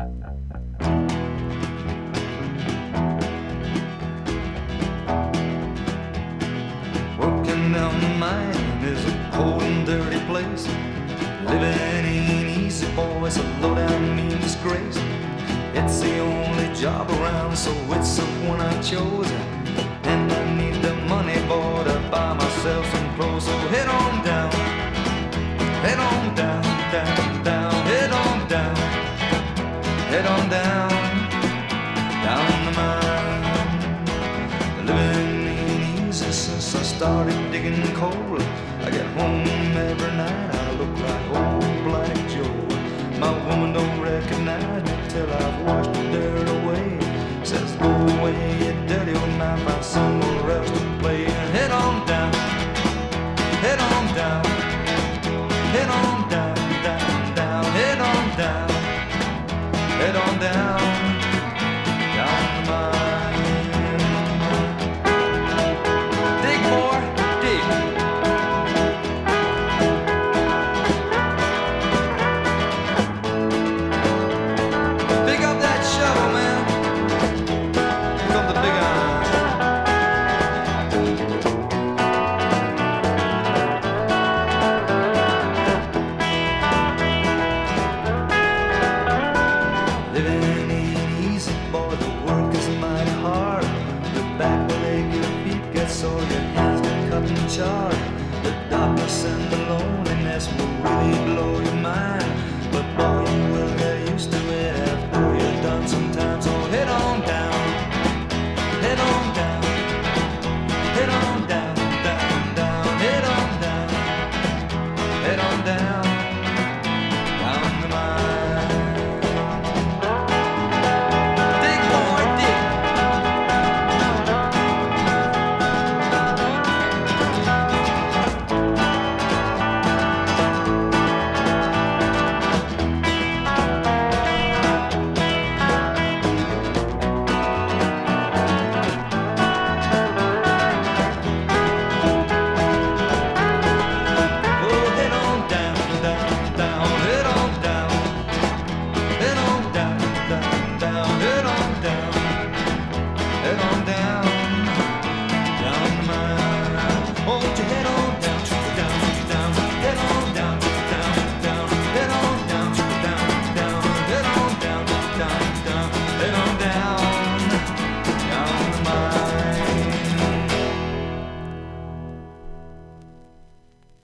Working down the mine is a cold and dirty place. Living ain't easy, boy, it's a low-down mean disgrace. It's the only job around, so it's the one I chose. And I need the money, boy, to buy myself some clothes. So head on down, head on down, down, down, head on down, head on down, down the mine. Living ain't easy since I started digging coal. I get home every night, I look like old Black Joe. My woman don't recognize me till I've washed